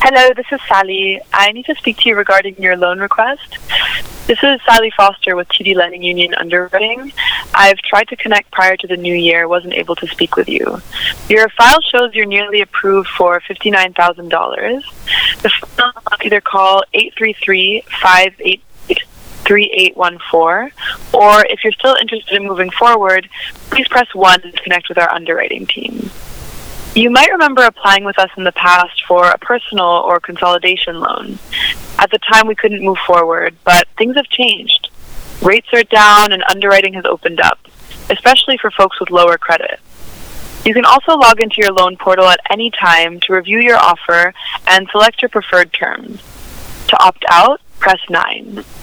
Hello, this is Sally. I need to speak to you regarding your loan request. This is Sally Foster with TD Lending Union Underwriting. I've tried to connect prior to the new year, wasn't able to speak with you. Your file shows you're nearly approved for $59,000. The file either call 833-588-3814, or if you're still interested in moving forward, please press 1 to connect with our underwriting team. You might remember applying with us in the past for a personal or consolidation loan. At the time, we couldn't move forward, but things have changed. Rates are down and underwriting has opened up, especially for folks with lower credit. You can also log into your loan portal at any time to review your offer and select your preferred terms. To opt out, press 9.